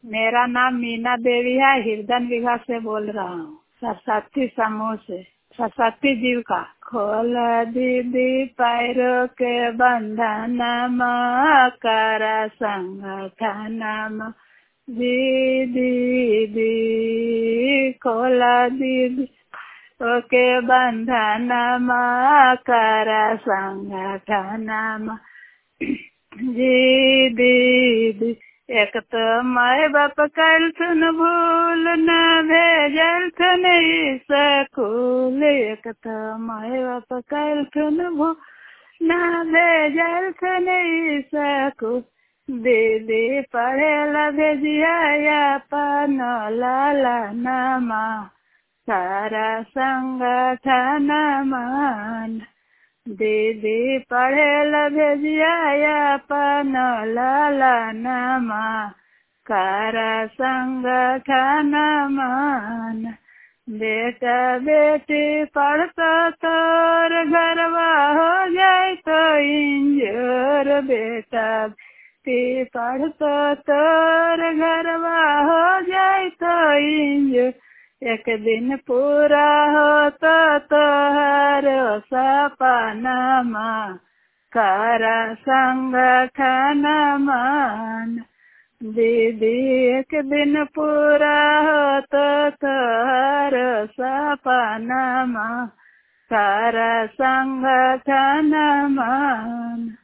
मेरा नाम मीना देवी है। हिरदन विघा से बोल रहा हूँ, सरस्वती समूह से, सरस्वती जीव का। खोल दीदी पैरों के बंधन कर संगठन दीदी, खोल दीदी ओके बंधन कर संगठन जी दीदी। एक तो माय बाप कल सुन भूल न भेजल थन स्कूल, एक तो माय बाप कल सुन भूल न भेजल थन स्कूल। दीदी पढ़े ला भेजिया अपन लाला नमा सारा संगठन मान। दीदी पढ़े ला भेजिया अपन लाला नमा कर संगठन मान। बेटा बेटी पढ़ता तोर घरवा हो जाए तो इंजोर, बेटा बेटी पढ़ता तोर घरवा हो जाए तो इंजोर। एक दिन पूरा हो तो तोहर सपनमा कर संगठन मान। दीदी एक दिन पूरा हो तो तोहर सपनमा कर संगठन मान।